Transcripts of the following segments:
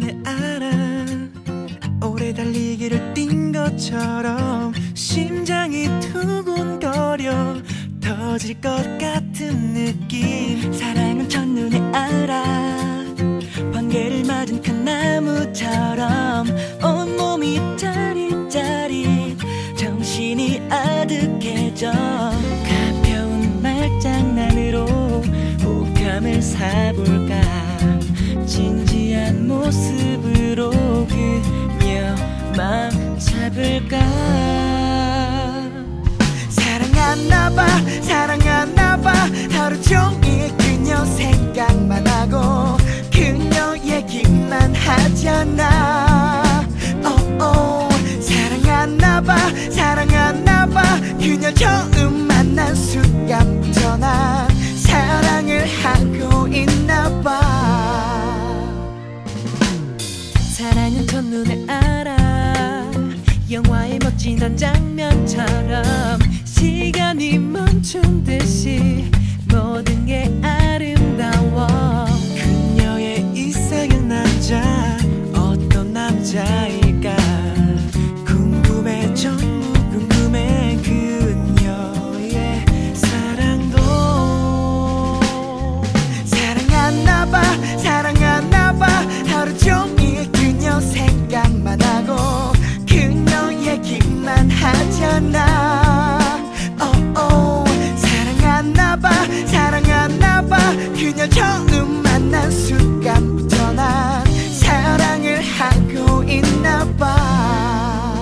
첫눈에 알아. 오래 달리기를 뛴 것처럼 심장이 두근거려 터질 것 같은 느낌. 사랑은 첫눈에 알아. 번개를 맞은 큰 나무처럼 온몸이 짜릿짜릿 정신이 아득해져. 가벼운 말장난으로 호감을 사볼까. 진지한 모습으로 그녀 맘 잡을까. 사랑하나봐 사랑하나봐 하루 종일 그녀 생각만 하고 그녀 얘기만 하잖아. 사랑하나봐 사랑하나봐 그녀 처음 만난 순간부터 난 사랑을 하고 있나봐. 사랑은 첫눈에 알아. 영화의 멋진 한 장면처럼 시간이 멈춘 듯이 모든 게 아름다워. 그녀의 이상형 남자 어떤 남자일까. 궁금해 전부 궁금해 그녀의 사랑도. 사랑하나봐 사랑하나봐 하루 종일 그녀 생각만 하고 그녀 얘기만 하잖아. 사랑하나봐 사랑하나봐 그녀 처음 만난 순간부터 난 사랑을 하고 있나봐.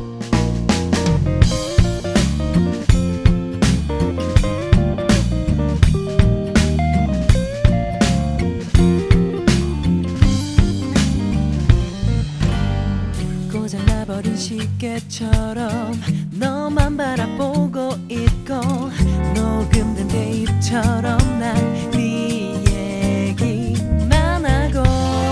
고장나버린 시계처럼 너만 바라보고 있고 녹음된 테이프처럼 난 네 얘기만 하고.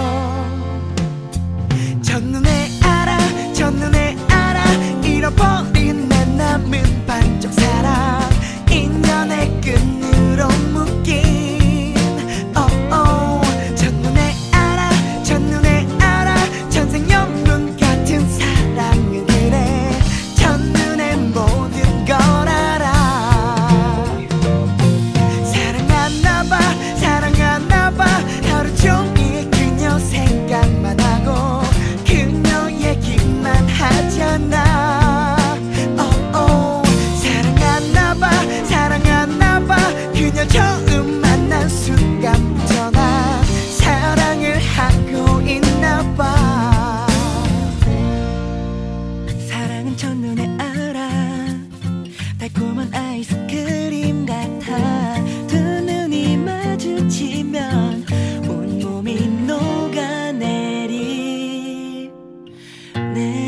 첫눈에 알아 첫눈에 알아 잃어버린 내 남은 반쪽 사랑 인연의 끈으로 묶인. 첫눈에 알아 첫눈에 알아 천생연분 같은 사랑은 그래 첫눈에 모든 걸 알아. 사랑하나봐 사랑하나봐 하루 종일 그녀 생각만 하고 그녀 얘기만 하잖아. 사랑하나봐 사랑하나봐 그녀 처음 만난 순간부터 난 사랑을 하고 있나봐. 사랑은 첫눈에 알아. 달콤한 아이스크림 같아. 두 눈이 마주치면 온몸이 녹아내리. 내